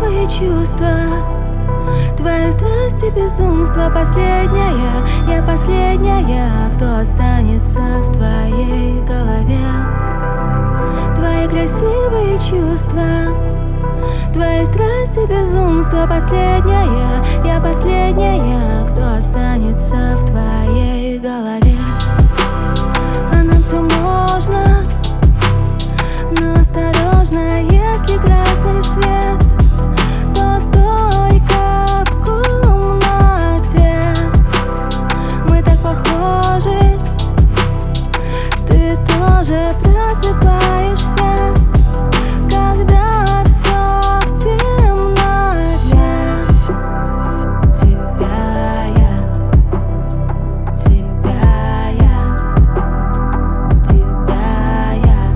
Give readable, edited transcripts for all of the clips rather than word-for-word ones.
красивые чувства, твои страсти, безумство. Последняя, я последняя, кто останется в твоей голове. Твои красивые чувства, твои страсти, безумство. Последняя, я последняя, кто останется в твоей голове. А нам все можно, но осторожно, если красный свет, то только в комнате. Мы так похожи, ты тоже просыпаешься, когда все в темноте. Тебя я, тебя я, тебя я,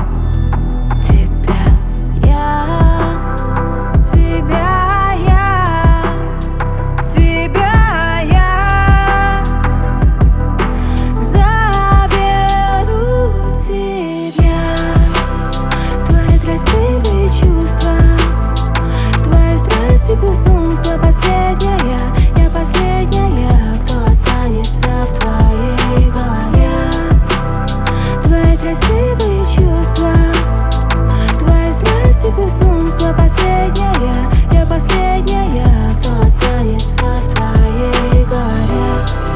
тебя я, тебя я, тебя я заберу тебя. Твои красивые чувства, твои страсти, безумство. Последняя, я последняя, кто останется в твоей голове. Твои красивые чувства, твои страсти, безумство. Последняя, я последняя, кто останется в твоей голове.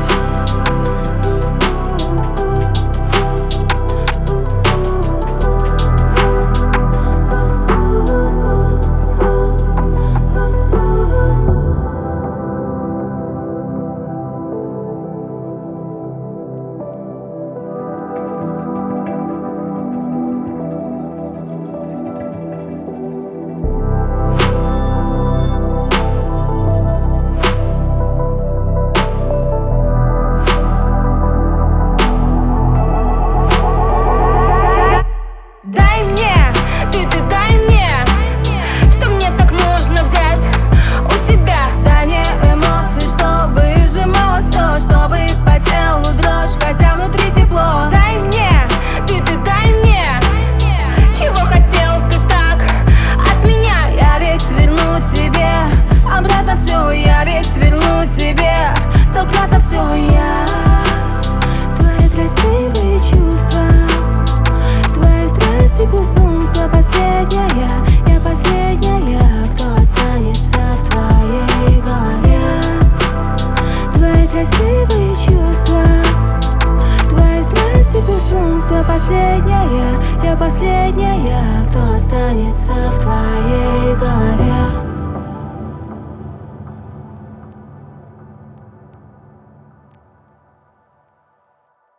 Дай мне, ты дай мне, что мне так нужно взять у тебя. Дай мне эмоций, чтобы сжимало все, чтобы по телу дрожь, хотя внутри тепло. Дай мне, ты дай мне, чего хотел ты так от меня. Я ведь верну тебе обратно все, я ведь верну тебе 100-кратно все. Я твои красивые чувства, твои страсти, безумство. Последняя, я последняя, кто останется в твоей голове. Твои красивые чувства, твои страсти, безумство. Последняя, я последняя, кто останется в твоей голове.